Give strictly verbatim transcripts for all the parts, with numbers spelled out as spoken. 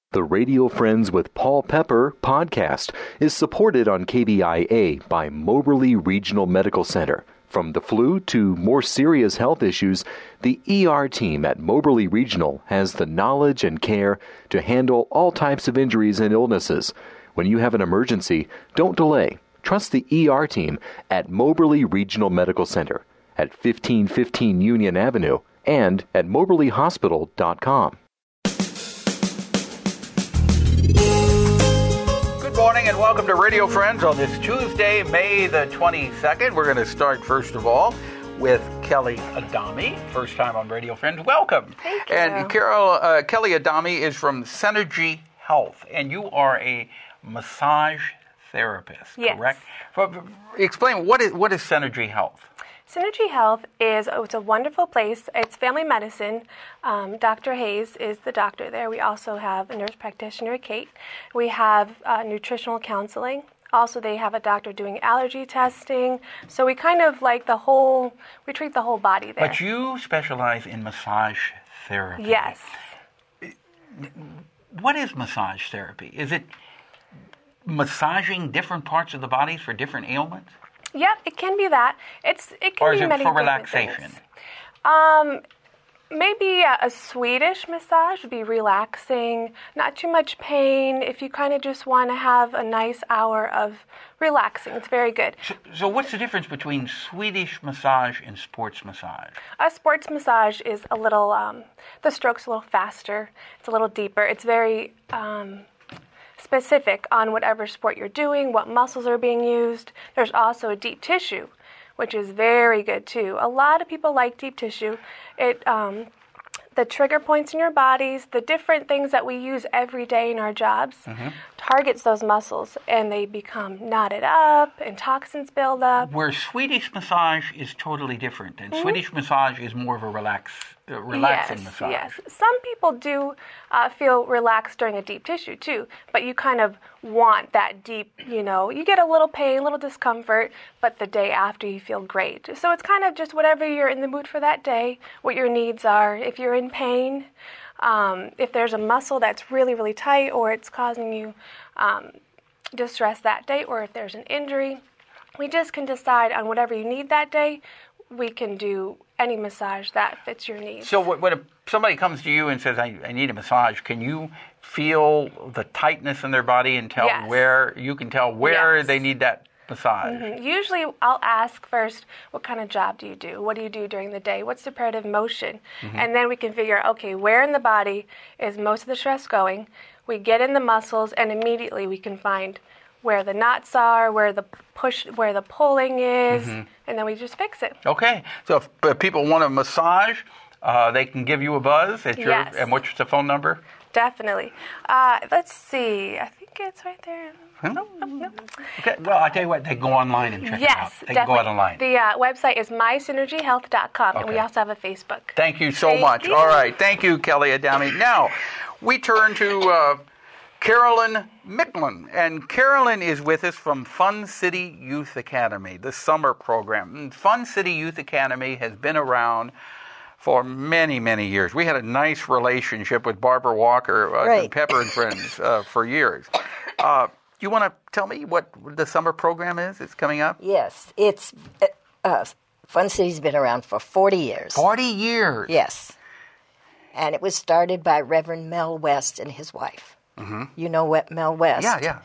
The Radio Friends with Paul Pepper podcast is supported on K B I A by Moberly Regional Medical Center. From the flu to more serious health issues, the E R team at Moberly Regional has the knowledge and care to handle all types of injuries and illnesses. When you have an emergency, don't delay. Trust the E R team at Moberly Regional Medical Center at fifteen fifteen Union Avenue and at moberly hospital dot com. Good morning and welcome to Radio Friends on this Tuesday, May the twenty-second. We're going to start, first of all, with Kelly Adami, first time on Radio Friends. Welcome. Thank you. And Carol, uh, Kelly Adami is from Synergy Health, and you are a massage therapist, yes. correct? For, explain, what is what is Synergy Health? Synergy Health is oh, it's a wonderful place. It's family medicine. Um, Doctor Hayes is the doctor there. We also have a nurse practitioner, Kate. We have uh, nutritional counseling. Also, they have a doctor doing allergy testing. So we kind of like the whole, we treat the whole body there. But you specialize in massage therapy. Yes. What is massage therapy? Is it massaging different parts of the body for different ailments? Yep, it can be that. It's it can or is be it many for different relaxation? things. Um, maybe a, a Swedish massage would be relaxing, not too much pain. If you kind of just want to have a nice hour of relaxing, it's very good. So, so what's the difference between Swedish massage and sports massage? A sports massage is a little, um, the stroke's a little faster. It's a little deeper. It's very Um, specific on whatever sport you're doing, what muscles are being used. There's also a deep tissue, which is very good too. A lot of people like deep tissue. It um, the trigger points in your bodies, the different things that we use every day in our jobs, mm-hmm. targets those muscles, and they become knotted up, and toxins build up. Where Swedish massage is totally different, and mm-hmm. Swedish massage is more of a relax, uh, relaxing yes, massage. Yes, some people do uh, feel relaxed during a deep tissue too, but you kind of want that deep, you know, you get a little pain, a little discomfort, but the day after you feel great. So it's kind of just whatever you're in the mood for that day, what your needs are. If you're in pain, um, if there's a muscle that's really, really tight or it's causing you um, distress that day, or if there's an injury, we just can decide on whatever you need that day. We can do any massage that fits your needs. So when a, somebody comes to you and says, I, I need a massage, can you feel the tightness in their body and tell yes. where, you can tell where yes. they need that massage? Mm-hmm. Usually I'll ask first, what kind of job do you do? What do you do during the day? What's the repetitive motion? Mm-hmm. And then we can figure out, okay, where in the body is most of the stress going? We get in the muscles, and immediately we can find where the knots are, where the push, where the pulling is, mm-hmm. and then we just fix it. Okay. So if uh, people want a massage, uh, they can give you a buzz at your, yes. and what's the phone number? Definitely. Uh, let's see. I think it's right there. Hmm? No, no, no. Okay. Well, I'll tell you what, they go online and check yes, it out. They definitely. can go out online. The uh, website is my synergy health dot com, okay. and we also have a Facebook. Thank you so Thank much. you. All right. Thank you, Kelly Adami. Now, we turn to uh, Carolyn Micklin. And Carolyn is with us from Fun City Youth Academy, the summer program. And Fun City Youth Academy has been around for many, many years. We had a nice relationship with Barbara Walker, uh, right. Pepper and Friends, uh, for years. Uh, you want to tell me what the summer program is? It's coming up? Yes. It's uh, uh, Fun City's been around for forty years. forty years? Yes. And it was started by Reverend Mel West and his wife. Mm-hmm. You know what Mel West? Yeah, yeah.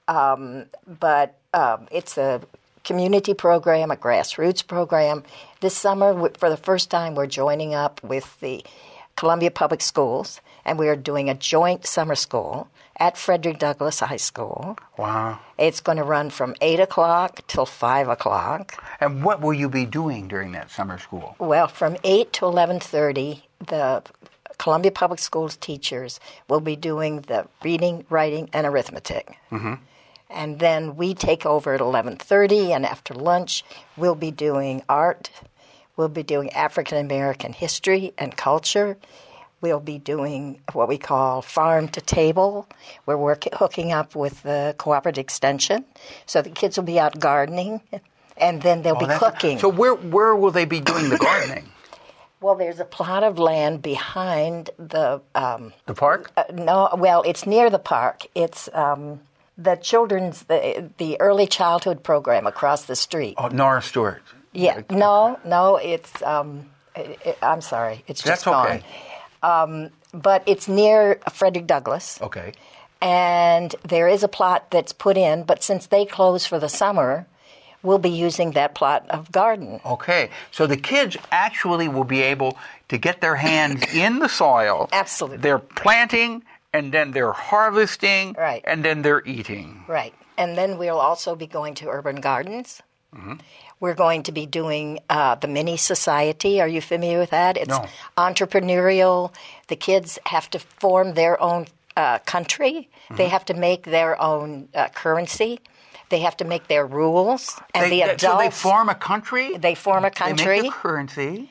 Um, but um, it's a community program, a grassroots program. This summer, for the first time, we're joining up with the Columbia Public Schools, and we are doing a joint summer school at Frederick Douglass High School. Wow. It's going to run from eight o'clock till five o'clock. And what will you be doing during that summer school? Well, from eight to eleven thirty, the Columbia Public Schools teachers will be doing the reading, writing, and arithmetic. Mm-hmm. And then we take over at eleven thirty, and after lunch, we'll be doing art. We'll be doing African American history and culture. We'll be doing what we call farm to table. We're working, hooking up with the Cooperative Extension. So the kids will be out gardening, and then they'll oh, be cooking. So where where will they be doing the gardening? Well, there's a plot of land behind the... Um, The park? uh, no, well, it's near the park. It's um, the children's, the, the early childhood program across the street. Oh, Nora Stewart. Yeah, no, no, it's... Um, it, it, I'm sorry, it's just That's okay. gone. Um, but it's near Frederick Douglass. Okay. And there is a plot that's put in, but since they close for the summer, we'll be using that plot of garden. Okay. So the kids actually will be able to get their hands in the soil. Absolutely. They're planting, and then they're harvesting, Right. and then they're eating. Right. And then we'll also be going to urban gardens. Mm-hmm. We're going to be doing uh, the Mini Society. Are you familiar with that? It's No. entrepreneurial. The kids have to form their own uh, country. Mm-hmm. They have to make their own uh, currency. They have to make their rules. And They- the they- adults, so they form a country? They form a country. They make a currency.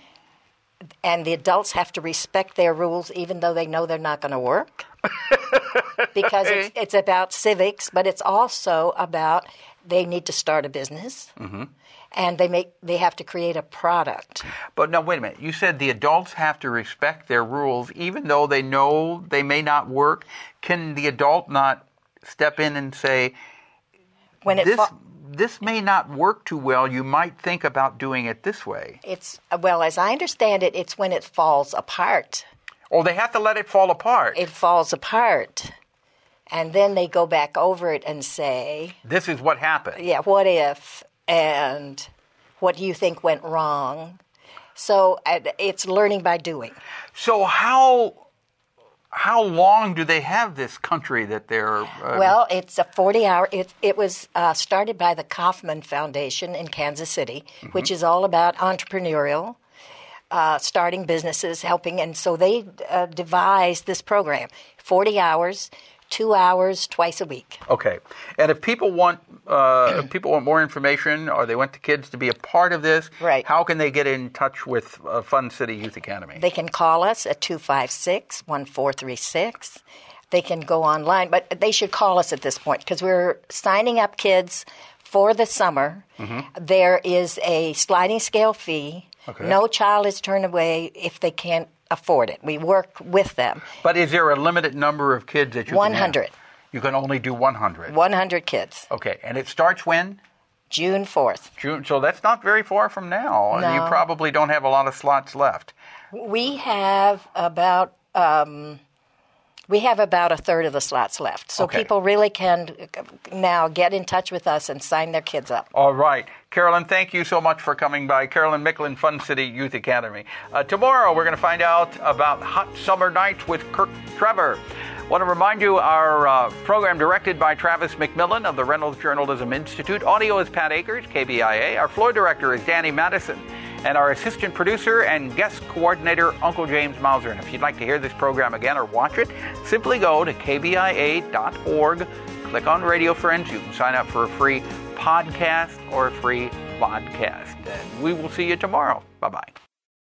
And the adults have to respect their rules even though they know they're not going to work. Because it's, it's about civics, but it's also about they need to start a business. Mm-hmm. And they make they have to create a product. But no, wait a minute. You said the adults have to respect their rules even though they know they may not work. Can the adult not step in and say, When it this, fa- this may not work too well. You might think about doing it this way. it's well, as I understand it, it's when it falls apart. Or they have to let it fall apart. It falls apart. And then they go back over it and say, This is what happened. yeah, what if, and what do you think went wrong? So uh, it's learning by doing. So how how long do they have this country that they're... Uh, Well, it's a forty-hour. It, it was uh, started by the Kauffman Foundation in Kansas City, mm-hmm. which is all about entrepreneurial, uh, starting businesses, helping. And so they uh, devised this program, forty hours, two hours twice a week. Okay. And if people want uh, if people want more information or they want the kids to be a part of this, Right. how can they get in touch with uh, Fun City Youth Academy? They can call us at two five six, one four three six. They can go online, but they should call us at this point because we're signing up kids for the summer. Mm-hmm. There is a sliding scale fee. Okay. No child is turned away if they can't afford it. We work with them. But is there a limited number of kids that you one can have? hundred. You can only do one hundred. one hundred kids. Okay. And it starts when? June fourth. June. So that's not very far from now. No. You probably don't have a lot of slots left. We have about um, we have about a third of the slots left. So Okay. people really can now get in touch with us and sign their kids up. All right. Carolyn, thank you so much for coming by. Carolyn Micklin, Fun City Youth Academy. Uh, tomorrow, we're going to find out about hot summer nights with Kirk Trevor. Want to remind you, our uh, program directed by Travis McMillan of the Reynolds Journalism Institute. Audio is Pat Akers, K B I A. Our floor director is Danny Madison. And our assistant producer and guest coordinator, Uncle James Mauser. And if you'd like to hear this program again or watch it, simply go to K B I A dot org, click on Radio Friends. You can sign up for a free podcast or a free podcast. And we will see you tomorrow. Bye-bye.